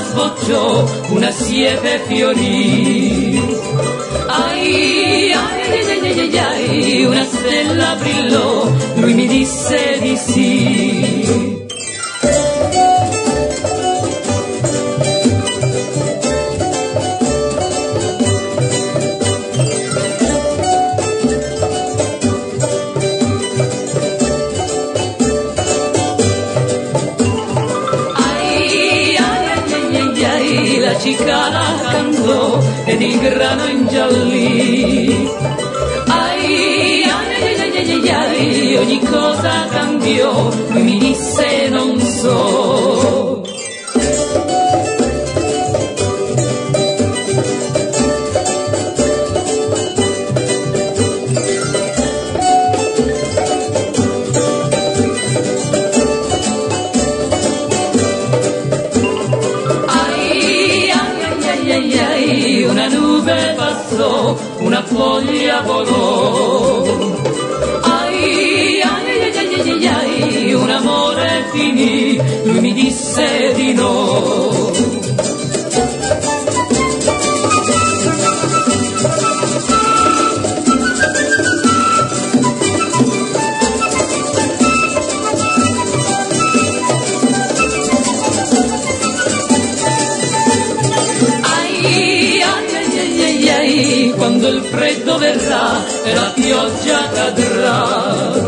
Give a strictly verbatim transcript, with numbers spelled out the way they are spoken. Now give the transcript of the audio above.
sbocciò, una siepe fiorì. Ai, ai, ai, ai, ai, ai, una stella brillò, lui mi disse di sì. La cicala cantò ed il grano ingiallì. Ai, ai, ai, ai, ai, ai, ogni cosa cambiò, lui mi disse non so. Una nube passò, una foglia volò. Ai, ai, ai, ai, ai, ai, un amore finì, lui mi disse di no. Quando il freddo verrà e la pioggia cadrà,